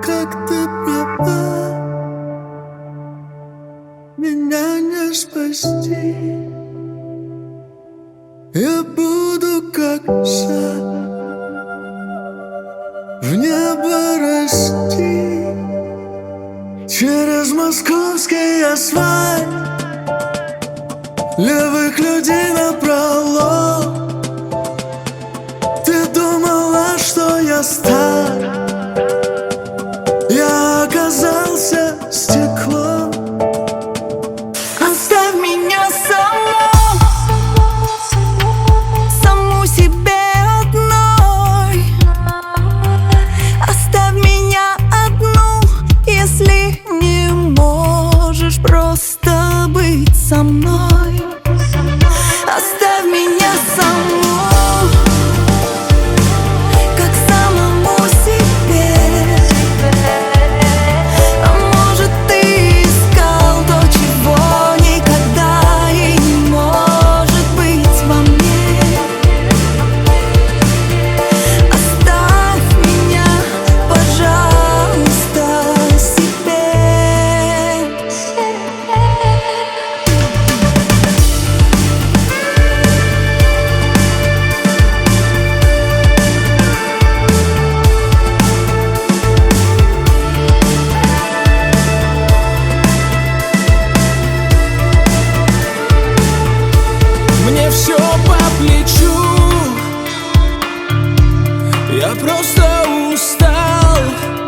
как ты права, меня не спасти. Я буду как сад, в небо расти. Через московский асфальт левых людей напролом. Ты думала, что я стар, я оказался стеклом. Оставь меня саму себе одной. Оставь меня одну, если не можешь просто быть со мной. Оставь меня саму, как самому себе. А может, ты искал то, чего никогда и не может быть во мне. Оставь меня, пожалуйста, себе. Мне все по плечу, я просто устал.